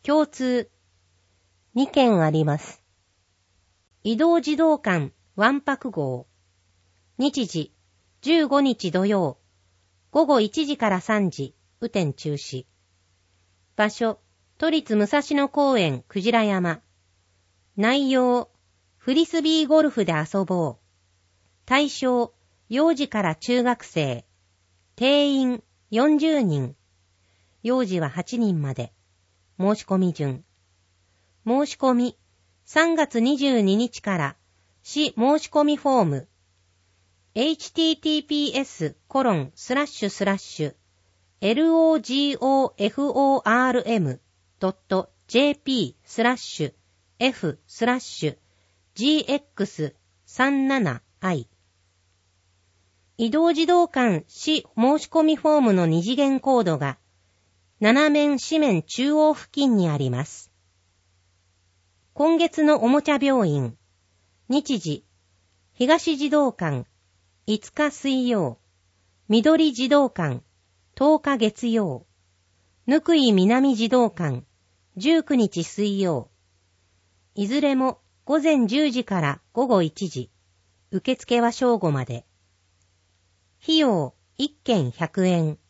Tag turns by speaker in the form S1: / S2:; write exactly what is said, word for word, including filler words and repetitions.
S1: 共通。にけんあります。移動児童館わんぱく号。日時、じゅうごにち土曜。ごごいちじからさんじ、雨天中止。場所、都立武蔵野公園くじら山。内容、フリスビーゴルフで遊ぼう。対象、幼児から中学生。定員、よんじゅうにん。幼児ははちにんまで。申し込み順。申し込み、さんがつにじゅうににちから、市申し込みフォーム。エイチティーティーピーエスコロンスラッシュスラッシュエルオージーオーエフオーアールエムドットジェーピースラッシュエフスラッシュジーエックスさんじゅうななアイ 移動児童館市申し込みフォームの二次元コードが斜面四面中央付近にあります。今月のおもちゃ病院。日時、東児童館いつか水曜。緑児童館とおか月曜。ぬくい南児童館じゅうくにち水曜。いずれもごぜんじゅうじからごごいちじ。受付は正午まで。費用いっけんひゃくえん。